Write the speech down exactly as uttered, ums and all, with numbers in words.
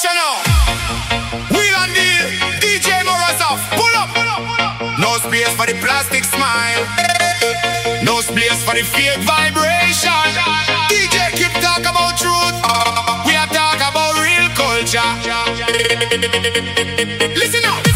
Watch out now. Wheel and deal. D J Morozov. Pull up. No space for the plastic smile. No space for the fake vibration. D J keep talk about truth. We are talk about real culture. Listen up.